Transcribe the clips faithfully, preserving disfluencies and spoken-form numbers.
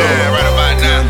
time right about now.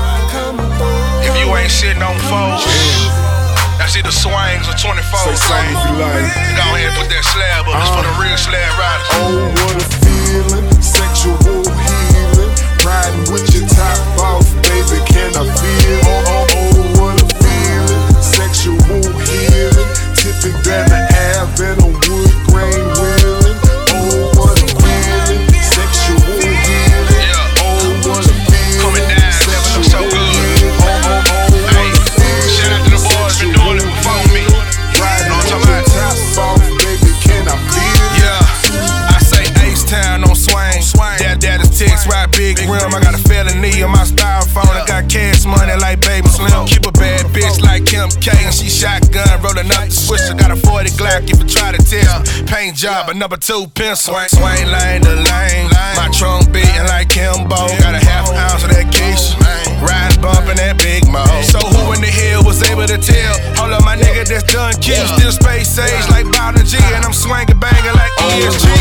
If you ain't sitting on foes, that's either swings or twenty-four. Say something if you like. Go ahead and put that slab up. It's for the real slab riders. Oh, what a feeling, sexual healing. Riding with your top off, baby, can I feel? Oh, oh, oh, what a feeling, sexual healing. Tipping down the Ave and a wood grain wheeling. Oh, what a feeling, sexual healing. Oh, what a feeling, coming down, sexual so good. healing. Oh, oh, oh, hey, shout out to the boys, been doing it before me. Riding know what I'm with your talking top off, baby, can I feel? Yeah, I say H-Town on swing. Dad, dad is text, ride big rim. I got a felony on my styrofoam. I got cash money like Baby Slim. Keep a bad bitch like Kim K, and she shotgun rolling up the switch. I got a forty Glock if you try to tell. Paint job, a number two pencil. Swing lane to lane. My trunk beating like Kimbo. Got a half ounce of that quiche. Riding bumping that big mo. So who in the hell was able to tell? Hold up, my nigga that's done kill. Still space age like Bowder G, and I'm swinging banging like E S G.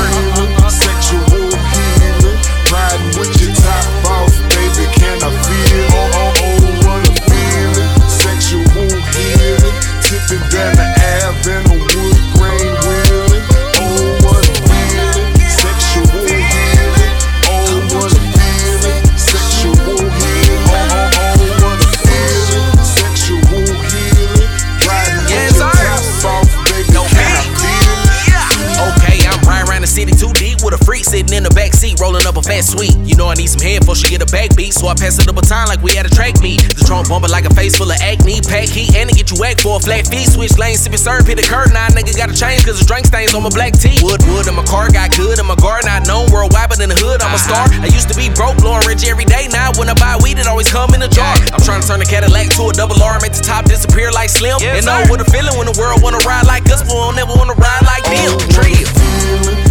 Sexual healing, riding with your top off, baby, can I feel? Oh, oh, oh, what a feeling, sexual healing, tipping down the Ave and a wood grain wheeling. Oh, what a feeling, sexual healing. Oh, what a feeling, sexual healing. Oh, oh, oh, what a feeling, sexual healing, riding with your top off, baby, can I feel? Okay, I'm riding around the city too deep with a freak sitting in the back seat, rolling up a fat sweet. You know I need some head before she get a back beat, so I pass her the baton like we had a track meet. The trunk bumping like a face full of acne, pack heat, and to get you whacked for a flat fee. Switch lanes, sipping syrup, hit the curb. Now nigga gotta change cause the drink stains on my black tee. Wood, wood, and my car got good in my garden. I known worldwide, but in the hood I'm a star. I used to be broke, blowing rich every day. Now when I buy weed, it always come in a jar. I'm trying to turn the Cadillac to a double R, make the top disappear like Slim. And know what a feeling when the world wanna ride like us, but won't never wanna ride like them. Trill.